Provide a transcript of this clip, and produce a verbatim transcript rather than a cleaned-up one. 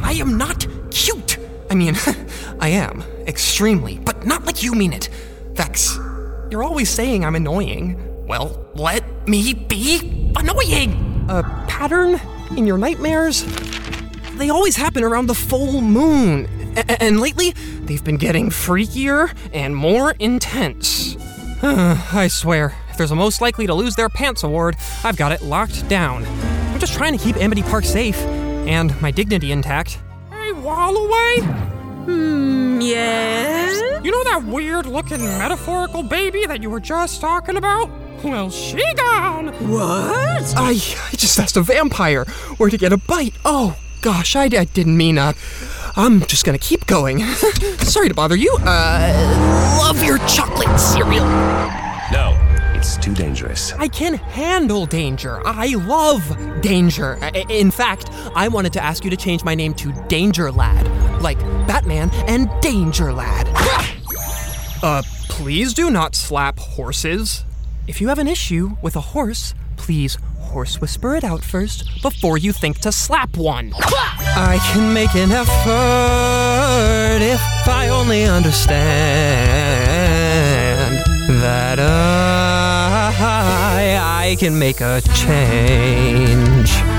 I am not cute. I mean, I am, extremely, but not like you mean it. Vex, you're always saying I'm annoying. Well, let me be annoying. A pattern in your nightmares? They always happen around the full moon. A- and lately, they've been getting freakier and more intense. I swear, if there's a most likely to lose their pants award, I've got it locked down. I'm just trying to keep Amity Park safe and my dignity intact. Hey, Walloway? Hmm, yes? You know that weird-looking metaphorical baby that you were just talking about? Well, she gone. What? I, I just asked a vampire where to get a bite. Oh, gosh, I, I didn't mean, uh, I'm just gonna keep going. Sorry to bother you. Uh, love your chocolate cereal. No, it's too dangerous. I can handle danger. I love danger. I- In fact, I wanted to ask you to change my name to Danger Lad, like Batman and Danger Lad. Uh, please do not slap horses. If you have an issue with a horse, please horse whisper it out first before you think to slap one. I can make an effort if I only understand that I, I can make a change.